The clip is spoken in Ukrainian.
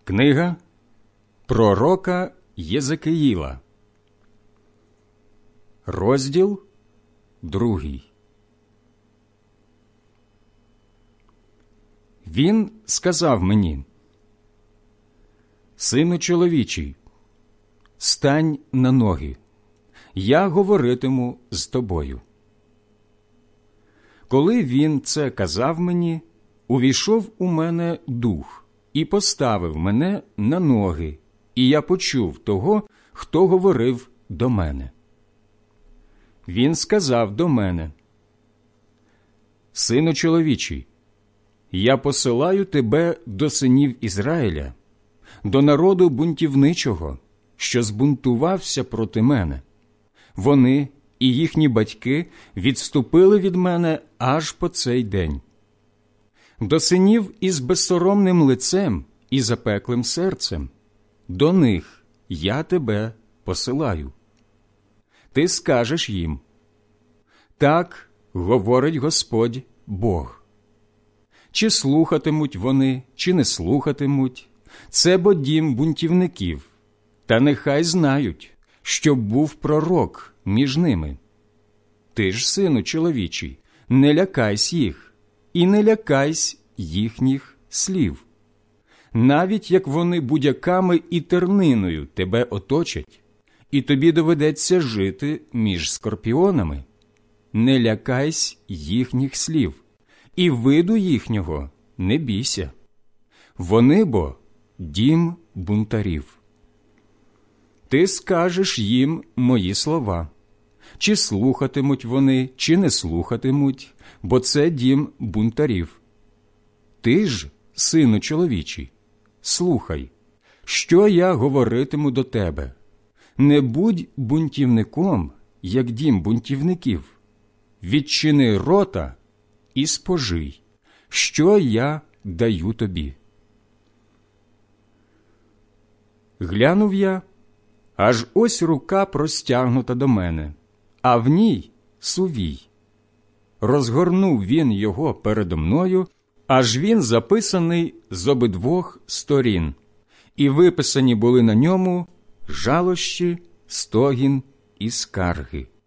Книга пророка Єзекиїла, розділ 2. Він сказав мені: «Сину чоловічий, стань на ноги, я говоритиму з тобою». Коли він це казав мені, увійшов у мене дух і поставив мене на ноги, і я почув того, хто говорив до мене. Він сказав до мене: «Сину чоловічий, я посилаю тебе до синів Ізраїля, до народу бунтівничого, що збунтувався проти мене. Вони і їхні батьки відступили від мене аж по цей день. До синів із безсоромним лицем і запеклим серцем, до них я тебе посилаю. Ти скажеш їм: так говорить Господь Бог. Чи слухатимуть вони, чи не слухатимуть, це бо дім бунтівників, та нехай знають, що був пророк між ними. Ти ж, сину чоловічий, не лякайсь їх, і не лякайсь їхніх слів. Навіть як вони будяками і терниною тебе оточать, і тобі доведеться жити між скорпіонами, не лякайсь їхніх слів, і виду їхнього не бійся. Вони бо дім бунтарів. Ти скажеш їм мої слова. Чи слухатимуть вони, чи не слухатимуть, бо це дім бунтарів. Ти ж, сину чоловічий, слухай, що я говоритиму до тебе. Не будь бунтівником, як дім бунтівників. Відчини рота і спожий, що я даю тобі. Глянув я, аж ось рука простягнута до мене, а в ній сувій. Розгорнув він його передо мною, аж він записаний з обидвох сторін, і виписані були на ньому жалощі, стогін і скарги.